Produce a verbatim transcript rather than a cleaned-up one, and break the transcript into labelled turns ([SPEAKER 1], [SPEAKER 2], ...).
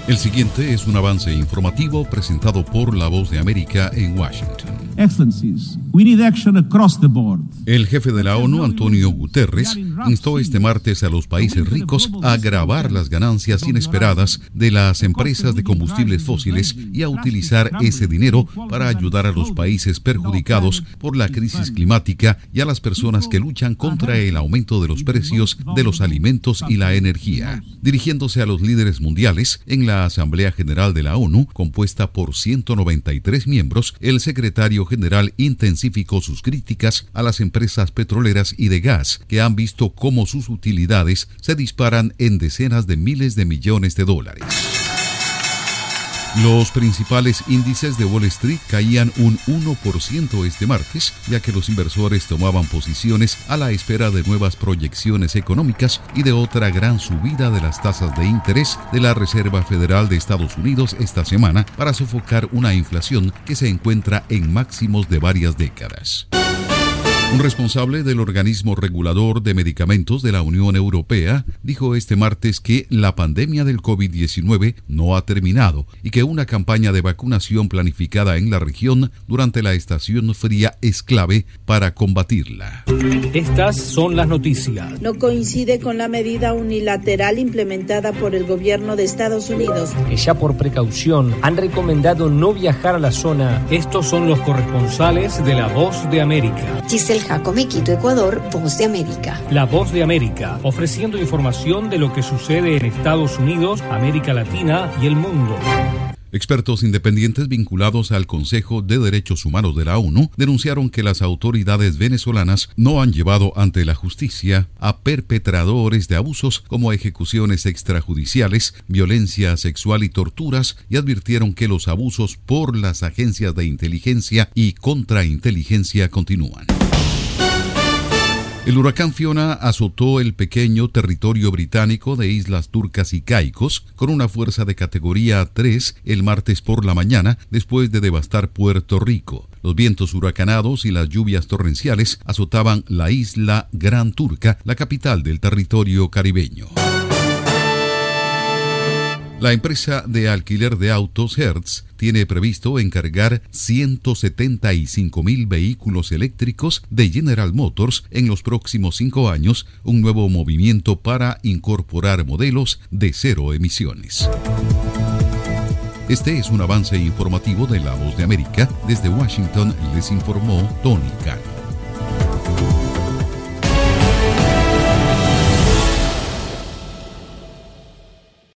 [SPEAKER 1] El siguiente es un avance informativo presentado por La Voz de América en Washington.
[SPEAKER 2] Excellencies, we need action across the board.
[SPEAKER 1] El jefe de la ONU, Antonio Guterres, instó este martes a los países ricos a gravar las ganancias inesperadas de las empresas de combustibles fósiles y a utilizar ese dinero para ayudar a los países perjudicados por la crisis climática y a las personas que luchan contra el aumento de los precios de los alimentos y la energía. Dirigiéndose a los líderes mundiales en la Asamblea General de la ONU, compuesta por ciento noventa y tres miembros, el secretario general intensificó sus críticas a las empresas petroleras y de gas, que han visto cómo sus utilidades se disparan en decenas de miles de millones de dólares. Los principales índices de Wall Street caían un uno por ciento este martes, ya que los inversores tomaban posiciones a la espera de nuevas proyecciones económicas y de otra gran subida de las tasas de interés de la Reserva Federal de Estados Unidos esta semana para sofocar una inflación que se encuentra en máximos de varias décadas. Un responsable del organismo regulador de medicamentos de la Unión Europea dijo este martes que la pandemia del COVID diecinueve no ha terminado y que una campaña de vacunación planificada en la región durante la estación fría es clave para combatirla.
[SPEAKER 3] Estas son las noticias.
[SPEAKER 4] No coincide con la medida unilateral implementada por el gobierno de Estados Unidos.
[SPEAKER 3] Ya por precaución han recomendado no viajar a la zona. Estos son los corresponsales de La Voz de América.
[SPEAKER 5] Giselle Jacome, Quito, Ecuador, Voz de América.
[SPEAKER 3] La Voz de América, ofreciendo información de lo que sucede en Estados Unidos, América Latina y el mundo.
[SPEAKER 1] Expertos independientes vinculados al Consejo de Derechos Humanos de la ONU denunciaron que las autoridades venezolanas no han llevado ante la justicia a perpetradores de abusos como ejecuciones extrajudiciales, violencia sexual y torturas, y advirtieron que los abusos por las agencias de inteligencia y contrainteligencia continúan. El huracán Fiona azotó el pequeño territorio británico de Islas Turcas y Caicos con una fuerza de categoría tres el martes por la mañana después de devastar Puerto Rico. Los vientos huracanados y las lluvias torrenciales azotaban la isla Gran Turca, la capital del territorio caribeño. La empresa de alquiler de autos Hertz tiene previsto encargar ciento setenta y cinco mil vehículos eléctricos de General Motors en los próximos cinco años, un nuevo movimiento para incorporar modelos de cero emisiones. Este es un avance informativo de La Voz de América. Desde Washington les informó Tony Cano.